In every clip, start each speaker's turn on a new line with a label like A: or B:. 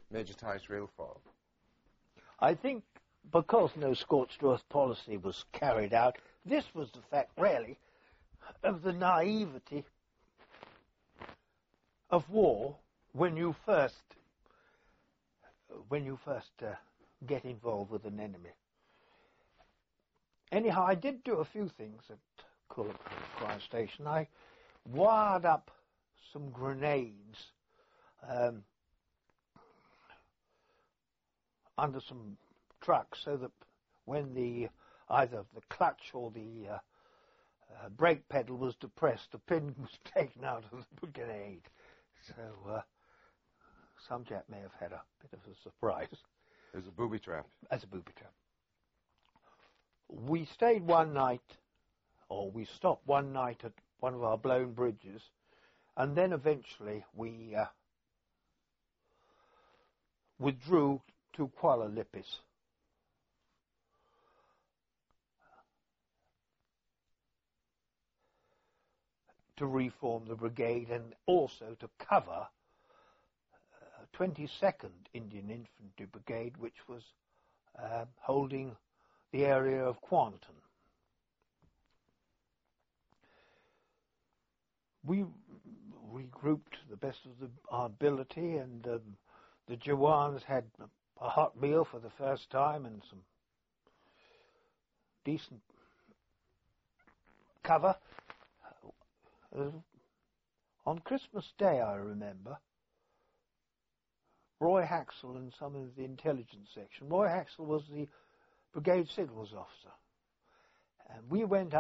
A: Major Tice railfall.
B: I think because no scorched earth policy was carried out, this was the fact, really, of the naivety of war when you first get involved with an enemy. Anyhow, I did do a few things at Cullochry Station. I wired up some grenades under some trucks so that when either the clutch or the brake pedal was depressed, the pin was taken out of the grenade. So some chap may have had a bit of a surprise.
A: As a booby trap.
B: As a booby trap. We stayed one night, or we stopped one night at one of our blown bridges, and then eventually we withdrew to Kuala Lipis. To reform the brigade and also to cover 22nd Indian Infantry Brigade, which was holding the area of Kuantan. We regrouped the best of our ability, and the Jawans had a hot meal for the first time and some decent cover. On Christmas Day, I remember, Roy Haxall and some of the intelligence section. Roy Haxall was the brigade signals officer. And we went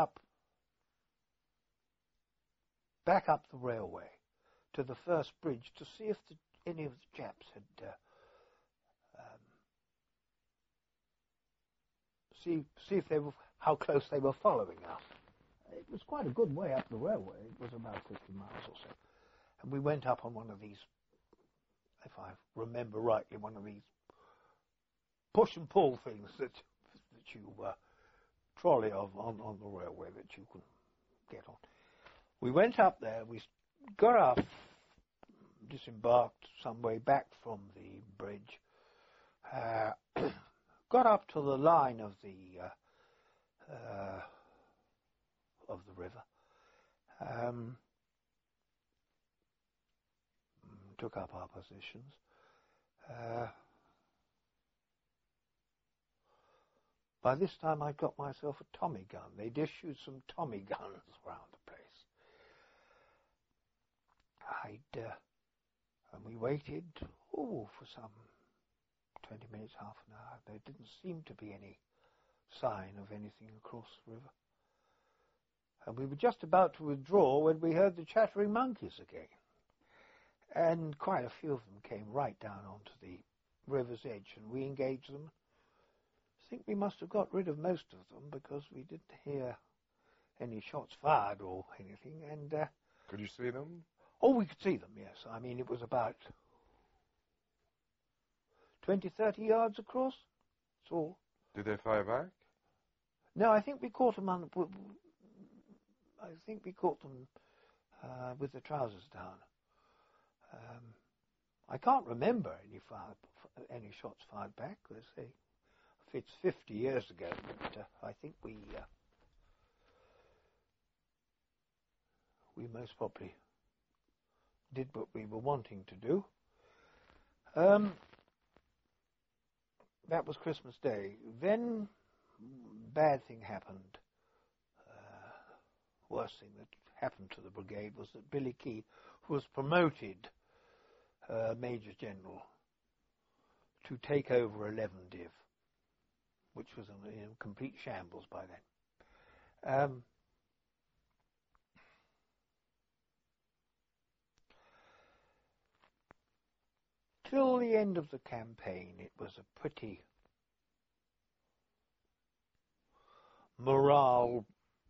B: back up the railway to the first bridge to see if any of the chaps had see if they were, how close they were following us. It was quite a good way up the railway. It was about 50 miles or so. And we went up on one of these, if I remember rightly, one of these push and pull things that you trolley on the railway that you can get on. We went up there. We got up, disembarked some way back from the bridge, got up to the line of the river, took up our positions. By this time I'd got myself a Tommy gun. They'd issued some Tommy guns around the place. And we waited, for some 20 minutes, half an hour. There didn't seem to be any sign of anything across the river. And we were just about to withdraw when we heard the chattering monkeys again. And quite a few of them came right down onto the river's edge, and we engaged them. I think we must have got rid of most of them because we didn't hear any shots fired or anything. And
A: could you see them?
B: Oh, we could see them, yes. I mean, it was about 20, 30 yards across. That's all.
A: Did they fire back?
B: No, I think we caught them with the trousers down. I can't remember any shots fired back. Let's say if it's 50 years ago, but I think we most probably did what we were wanting to do. That was Christmas Day. Then bad thing happened. Worst thing that happened to the brigade was that Billy Key, who was promoted Major General, to take over 11 Div, which was in complete shambles by then. Till the end of the campaign, it was a pretty morale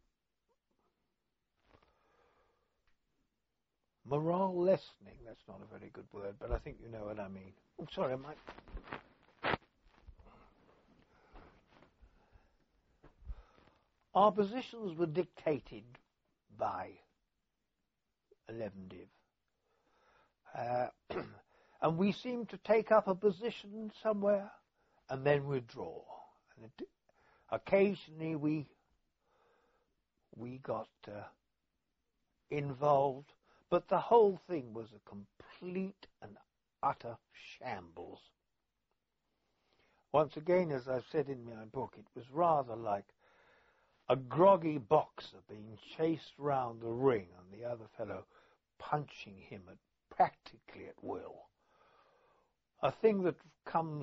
B: lessening. That's not a very good word, but I think you know what I mean. Oh, sorry, I might. Our positions were dictated by 11 Div. And and we seemed to take up a position somewhere and then withdraw. And occasionally we got involved, but the whole thing was a complete and utter shambles. Once again, as I've said in my book, it was rather like a groggy boxer being chased round the ring and the other fellow punching him practically at will. A thing that comes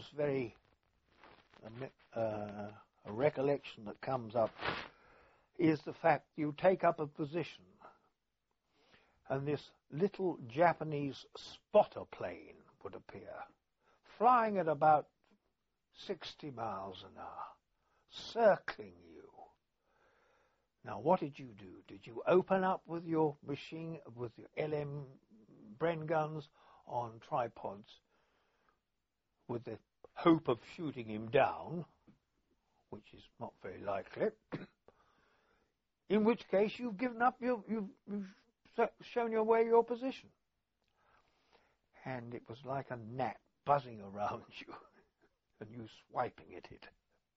B: a recollection that comes up is the fact you take up a position and this little Japanese spotter plane would appear, flying at about 60 miles an hour, circling you. Now, what did you do? Did you open up with your machine, with your LM Bren guns on tripods with the hope of shooting him down, which is not very likely, in which case you've given up, you've shown your position. And it was like a gnat buzzing around you and you swiping at it.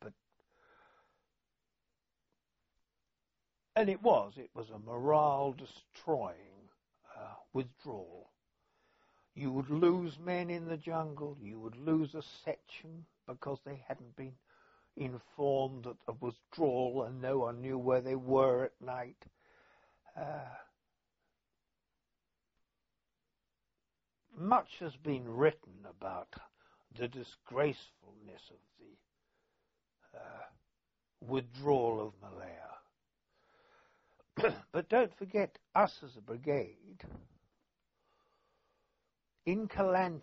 B: And it was a morale-destroying withdrawal. You would lose men in the jungle, you would lose a section because they hadn't been informed of withdrawal and no one knew where they were at night. Much has been written about the disgracefulness of the withdrawal of Malaya. But don't forget, us as a brigade, in Kelantan,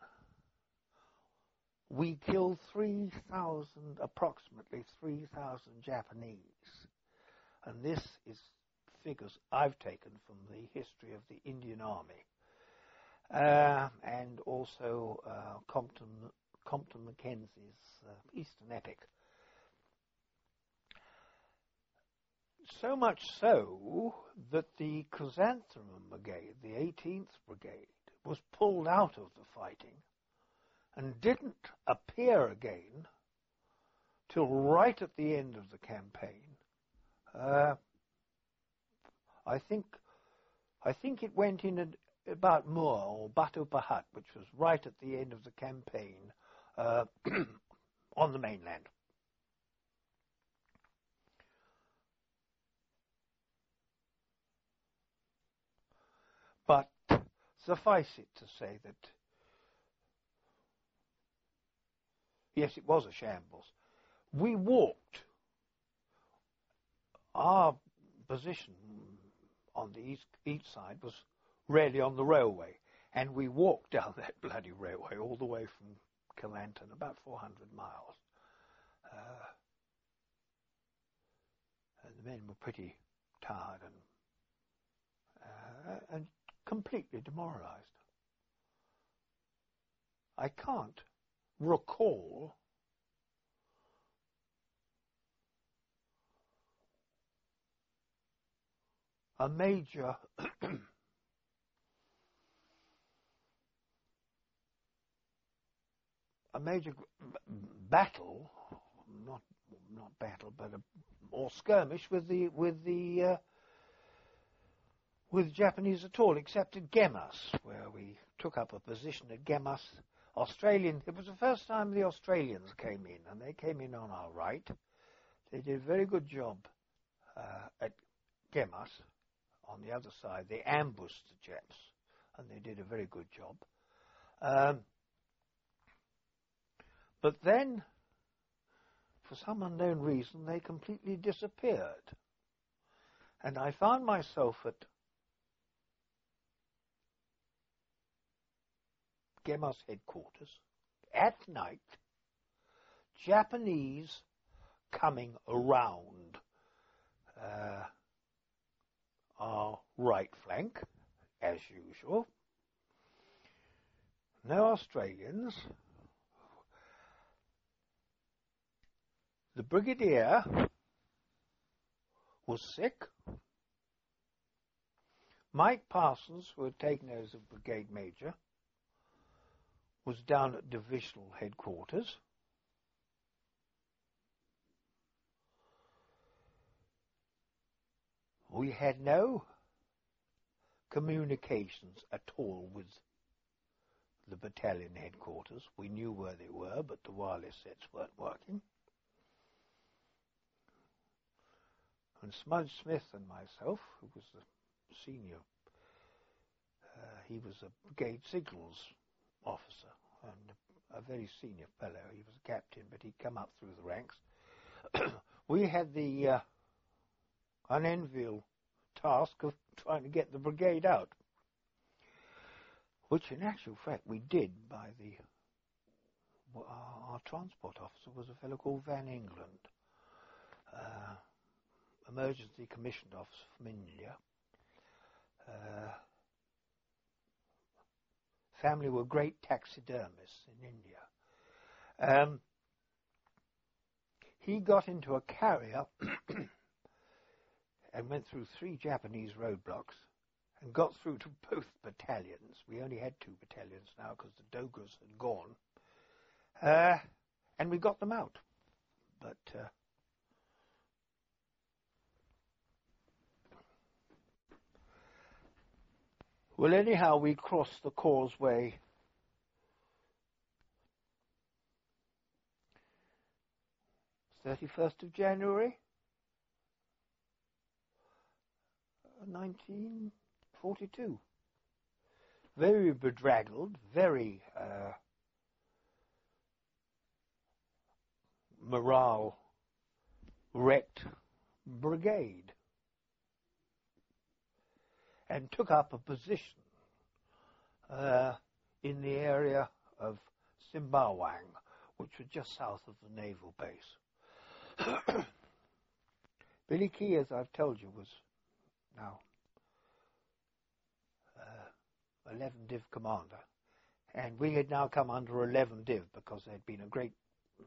B: we killed approximately 3,000 Japanese. And this is figures I've taken from the history of the Indian Army. And also Compton Mackenzie's Eastern Epic. So much so that the Chrysanthemum Brigade, the 18th Brigade, was pulled out of the fighting and didn't appear again till right at the end of the campaign. I think it went in about Moor or Batu Pahat, which was right at the end of the campaign on the mainland. But suffice it to say that, yes, it was a shambles. We walked. Our position on the east side was really on the railway, and we walked down that bloody railway all the way from Kelantan, about 400 miles. And the men were pretty tired and completely demoralized. I can't recall a major battle, not battle, but or skirmish with Japanese at all, except at Gemas, where we took up a position at Gemas. It was the first time the Australians came in, and they came in on our right. They did a very good job at Gemas. On the other side, they ambushed the Japs, and they did a very good job. But then, for some unknown reason, they completely disappeared. And I found myself at Gemas headquarters at night, Japanese coming around our right flank, as usual. No Australians. The brigadier was sick. Mike Parsons, who had taken over as brigade major, was down at divisional headquarters. We had no communications at all with the battalion headquarters. We knew where they were, but the wireless sets weren't working. And Smudge Smith and myself, who was the senior, he was a brigade signals officer and a very senior fellow. He was a captain, but he'd come up through the ranks. We had the unenviable task of trying to get the brigade out, which in actual fact we did by our transport officer was a fellow called Van England, emergency commissioned officer from India. Family were great taxidermists in India. He got into a carrier and went through 3 Japanese roadblocks and got through to both battalions. We only had 2 battalions now because the Dogras had gone. And we got them out. But well, anyhow, we crossed the causeway January 31st, 1942. Very bedraggled, very morale wrecked brigade, and took up a position in the area of Simbawang, which was just south of the naval base. Billy Key, as I've told you, was now 11 Div commander, and we had now come under 11 Div because there had been a great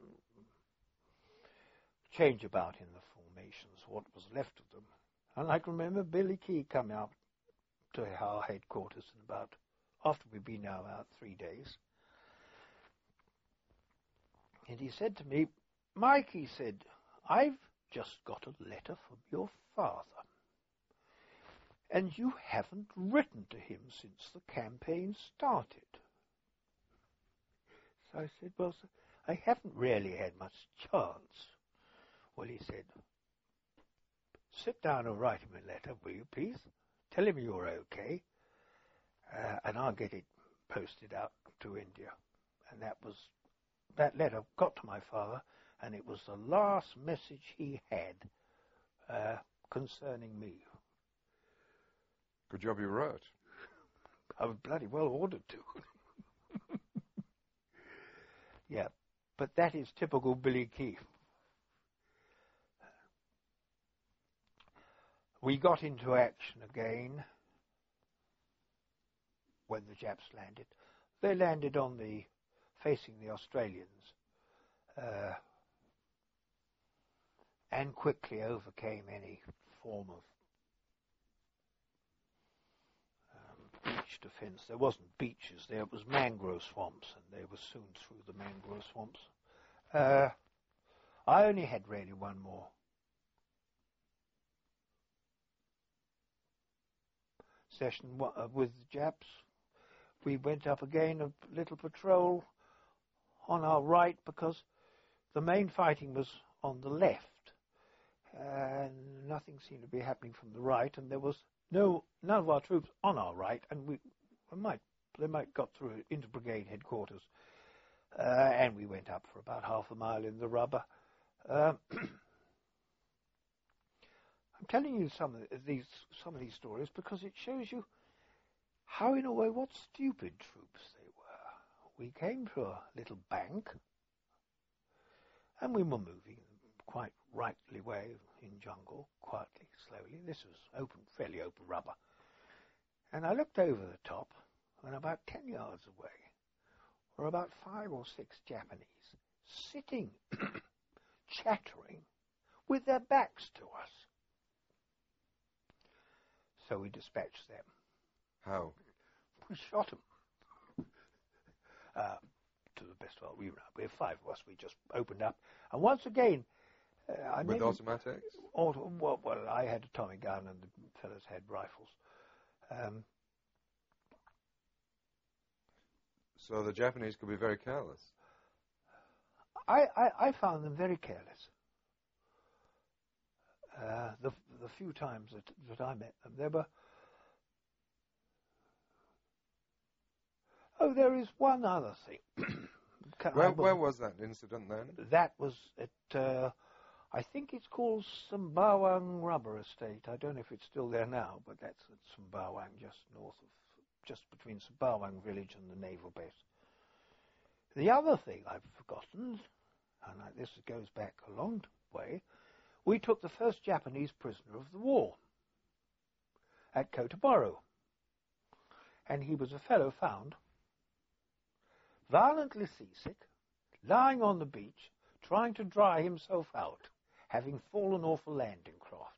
B: change about in the formations, what was left of them. And I can remember Billy Key coming up to our headquarters in about, after we'd been now about 3 days, and he said to me, "Mike," he said, "I've just got a letter from your father, and you haven't written to him since the campaign started." So I said, "Well, sir, I haven't really had much chance." Well, he said, "Sit down and write him a letter, will you, please? Tell him you're okay, and I'll get it posted out to India." And that letter got to my father, and it was the last message he had concerning me.
A: Good job you wrote.
B: I was bloody well ordered to. Yeah, but that is typical Billy Key. We got into action again when the Japs landed. They landed facing the Australians, and quickly overcame any form of beach defence. There wasn't beaches there, it was mangrove swamps, and they were soon through the mangrove swamps. I only had really one more session with the Japs. We went up again, a little patrol on our right, because the main fighting was on the left, and nothing seemed to be happening from the right, and there was none of our troops on our right, and they might got through into brigade headquarters, and we went up for about half a mile in the rubber. I'm telling you some of these stories because it shows you how, in a way, what stupid troops they were. We came to a little bank, and we were moving quite rightly way in jungle, quietly, slowly. This was fairly open rubber. And I looked over the top, and about 10 yards away were about 5 or 6 Japanese sitting, chattering, with their backs to us. So we dispatched them.
A: How?
B: We shot them. best of all, we're 5 of us. We just opened up, and once again,
A: with automatics.
B: Well, I had a Tommy gun, and the fellows had rifles.
A: So the Japanese could be very careless.
B: I found them very careless. The few times that I met them, there were. Oh, there is one other thing.
A: Where was that incident then?
B: That was at, I think it's called Sembawang Rubber Estate. I don't know if it's still there now, but that's at Sembawang, just between Sembawang village and the naval base. The other thing I've forgotten, and this goes back a long way, we took the first Japanese prisoner of the war at Kotoboro. And he was a fellow found violently seasick, lying on the beach, trying to dry himself out, having fallen off a landing craft.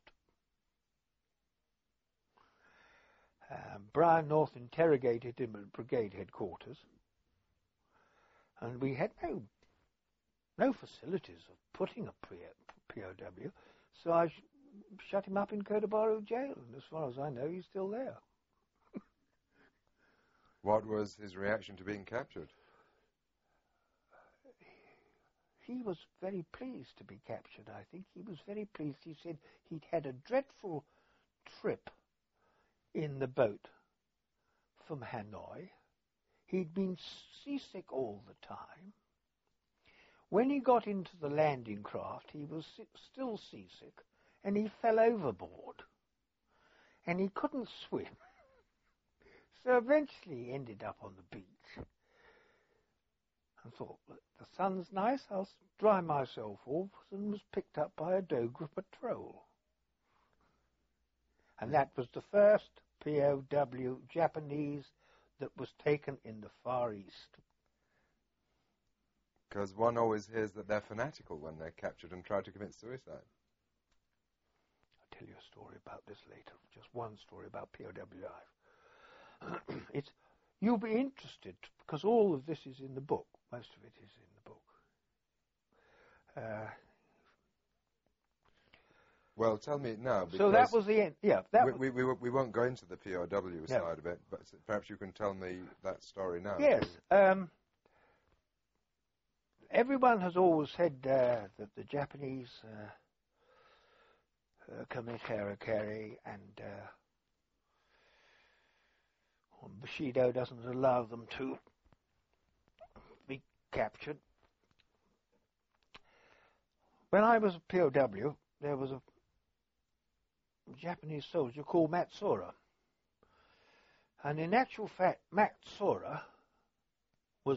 B: Brian North interrogated him at brigade headquarters, and we had no facilities of putting a POW, so I shut him up in Kotoboro jail, and as far as I know, he's still there.
A: What was his reaction to being captured?
B: He was very pleased to be captured, I think. He was very pleased. He said he'd had a dreadful trip in the boat from Hanoi. He'd been seasick all the time. When he got into the landing craft, he was still seasick, and he fell overboard. And he couldn't swim. So eventually he ended up on the beach. And thought, the sun's nice, I'll dry myself off, and was picked up by a Dogra patrol. And that was the first POW Japanese that was taken in the Far East.
A: Because one always hears that they're fanatical when they're captured and try to commit suicide.
B: I'll tell you a story about this later, just one story about POW life. You'll be interested, because all of this is in the book. Most of it is in the book.
A: Well, tell me now.
B: So that was the end. Yeah,
A: we won't go into the POW side of it, but perhaps you can tell me that story now.
B: Yes. Everyone has always said that the Japanese commit harakiri, and Bushido doesn't allow them to be captured. When I was a POW, there was a Japanese soldier called Matsuura. And in actual fact, Matsuura was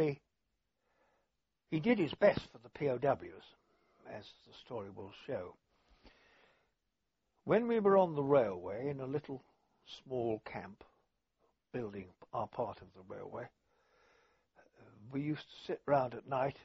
B: he did his best for the POWs, as the story will show. When we were on the railway in a little small camp, building our part of the railway, we used to sit round at night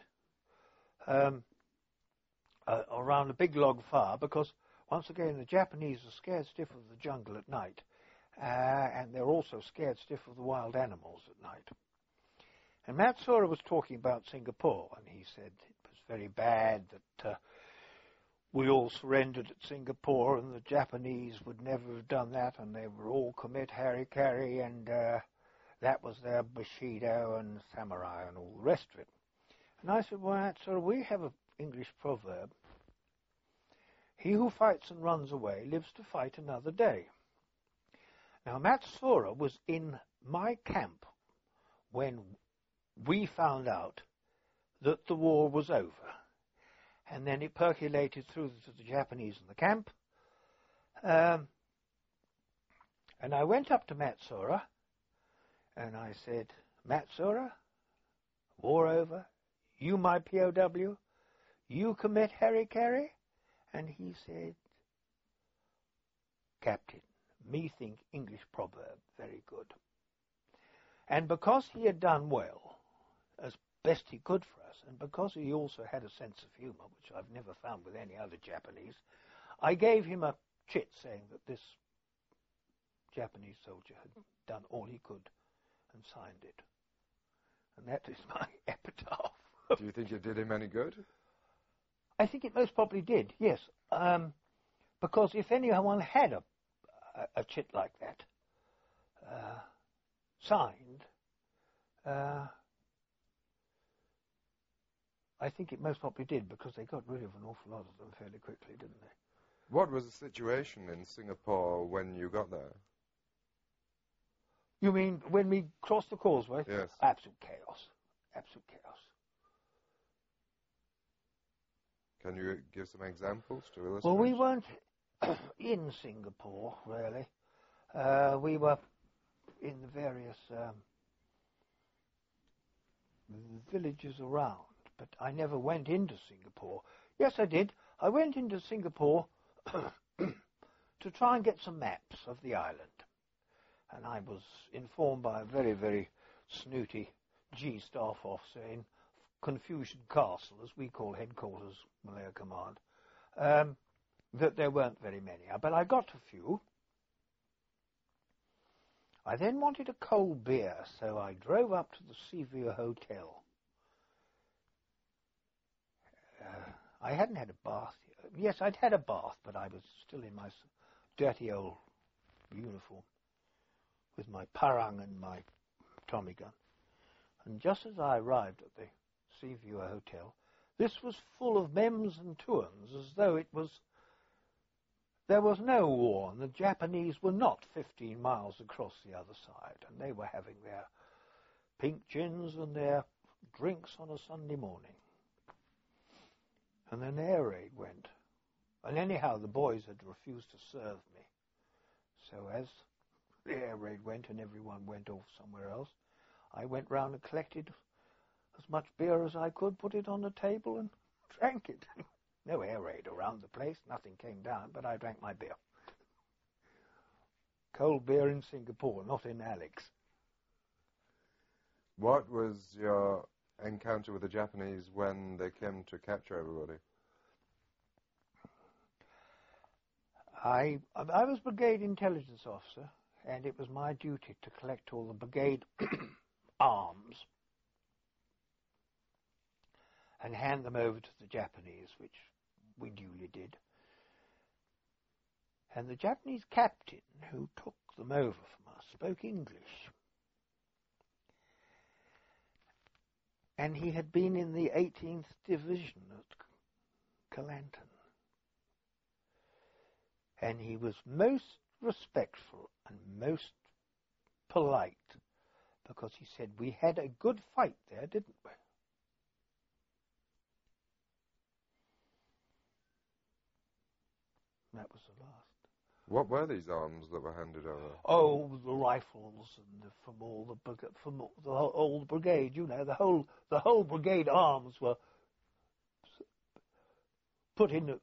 B: around a big log fire, because once again the Japanese are scared stiff of the jungle at night, and they're also scared stiff of the wild animals at night. And Matsuura was talking about Singapore, and he said it was very bad that we all surrendered at Singapore, and the Japanese would never have done that, and they would all commit harikari, and that was their Bushido and samurai and all the rest of it. And I said, well, Matsuura, we have an English proverb: he who fights and runs away lives to fight another day. Now, Matsuura was in my camp when we found out that the war was over. And then it percolated through to the Japanese in the camp. And I went up to Matsuura, and I said, Matsuura, war over, you my POW, you commit harikari? And he said, Captain, me think English proverb very good. And because he had done well, as best he could for us, and because he also had a sense of humour, which I've never found with any other Japanese, I gave him a chit saying that this Japanese soldier had done all he could and signed it. And That is my epitaph.
A: Do you think it did him any good?
B: I think it most probably did, yes. Because if anyone had a chit like that signed, I think it most probably did, because they got rid of an awful lot of them fairly quickly, didn't they?
A: What was the situation in Singapore when you got there?
B: You mean when we crossed the causeway?
A: Yes.
B: Absolute chaos. Absolute chaos.
A: Can you give some examples to illustrate?
B: Well, we weren't in Singapore, really. We were in the various villages around, but I never went into Singapore. Yes, I did. I went into Singapore to try and get some maps of the island. And I was informed by a very, very snooty G staff officer in Confucian Castle, as we call headquarters, Malaya Command, that there weren't very many. But I got a few. I then wanted a cold beer, so I drove up to the Seaview Hotel. I hadn't had a bath yet. Yes, I'd had a bath, but I was still in my dirty old uniform with my parang and my Tommy gun. And just as I arrived at the Seaview Hotel, this was full of mems and tuans, as though there was no war, and the Japanese were not 15 miles across the other side, and they were having their pink gins and their drinks on a Sunday morning. And then air raid went. And anyhow, the boys had refused to serve me. So as the air raid went and everyone went off somewhere else, I went round and collected as much beer as I could, put it on the table and drank it. No air raid around the place, nothing came down, but I drank my beer. Cold beer in Singapore, not in Alex.
A: What was your encounter with the Japanese when they came to capture everybody?
B: I was brigade intelligence officer, and it was my duty to collect all the brigade arms and hand them over to the Japanese, which we duly did. And the Japanese captain who took them over from us spoke English. And he had been in the 18th Division at Kelantan. And he was most respectful and most polite, because he said, we had a good fight there, didn't we? That was the last.
A: What were these arms that were handed over?
B: Oh, the rifles and from the whole brigade. You know, the whole brigade arms were put into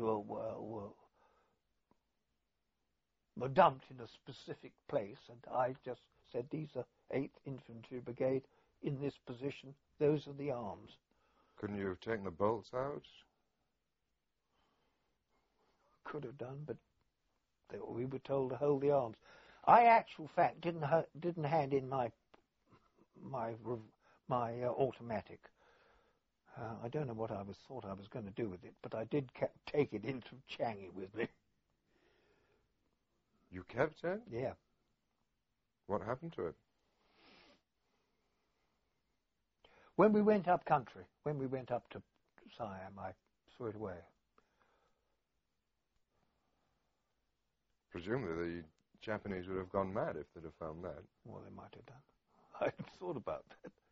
B: were dumped in a specific place, and I just said, these are 8th Infantry Brigade in this position. Those are the arms.
A: Couldn't you have taken the bolts out?
B: Could have done, but we were told to hold the arms. I, actual fact, didn't hand in my automatic. I don't know what I thought I was going to do with it, but I did take it into Changi with me.
A: You kept it?
B: Yeah.
A: What happened to it?
B: When we went up country, when we went up to Siam, I threw it away.
A: Presumably the Japanese would have gone mad if they'd have found that.
B: Well, they might have done. I hadn't thought about that.